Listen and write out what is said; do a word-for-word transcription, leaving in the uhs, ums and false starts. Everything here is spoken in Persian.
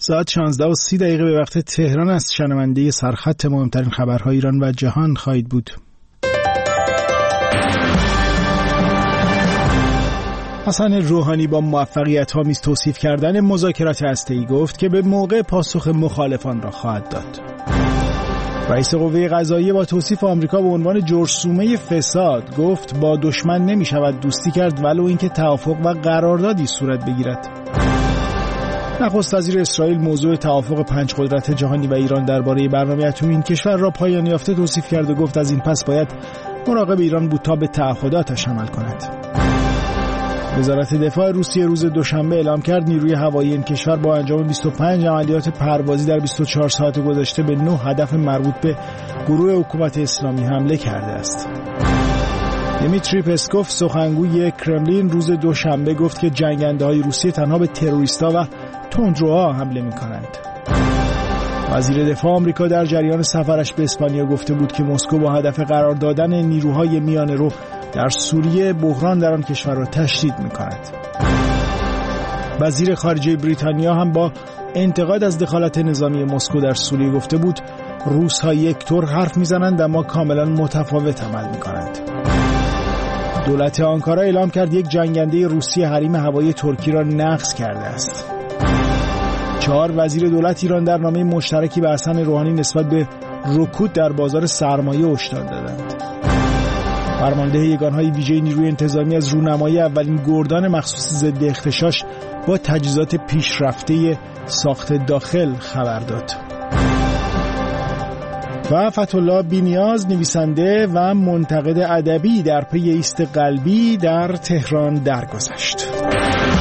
ساعت شانزده و سی دقیقه به وقت تهران است. شنونده سرخط مهمترین خبرهای ایران و جهان خواهید بود. حسن روحانی با موفقیت‌آمیز توصیف کردن مذاکرات هسته‌ای گفت که به موقع پاسخ مخالفان را خواهد داد. رئیس قوه قضاییه با توصیف آمریکا به عنوان جرثومه فساد گفت با دشمن نمی‌شود دوستی کرد ولو اینکه توافق و قراردادی صورت بگیرد. نخست وزیر اسرائیل موضوع توافق پنج قدرت جهانی و ایران درباره برنامه اتمی این کشور را پایان یافته توصیف کرد و گفت از این پس باید مراقب ایران بود تا به تعهداتش عمل کند. وزارت دفاع روسیه روز دوشنبه اعلام کرد نیروی هوایی این کشور با انجام بیست و پنج عملیات پروازی در بیست و چهار ساعت گذشته به نه هدف مربوط به گروه حکومت اسلامی حمله کرده است. دیمیتری پسکوف سخنگوی کرملین روز دوشنبه گفت که جنگنده‌های روسیه تنها به تروریست‌ها و تندروها حمله می‌کنند. وزیر دفاع آمریکا در جریان سفرش به اسپانیا گفته بود که مسکو با هدف قرار دادن نیروهای میانه‌رو در سوریه بحران در آن کشور را تشدید می‌کند. وزیر خارجه بریتانیا هم با انتقاد از دخالت نظامی مسکو در سوریه گفته بود روس‌ها یک طور حرف می‌زنند اما کاملا متفاوت عمل می‌کنند. دولت آنکارا اعلام کرد یک جنگنده روسی حریم هوایی ترکی را نقض کرده است. چهار وزیر دولت ایران در نامه مشترکی به حسن روحانی نسبت به رکود در بازار سرمایه هشدار دادند. فرمانده یگانهای ویژه نیروی انتظامی از رونمایی اولین گردان مخصوص ضد اغتشاش با تجهیزات پیشرفته ساخت داخل خبر داد. و فتح‌الله بی‌نیاز نویسنده و منتقد ادبی در پی ایست قلبی در تهران درگذشت.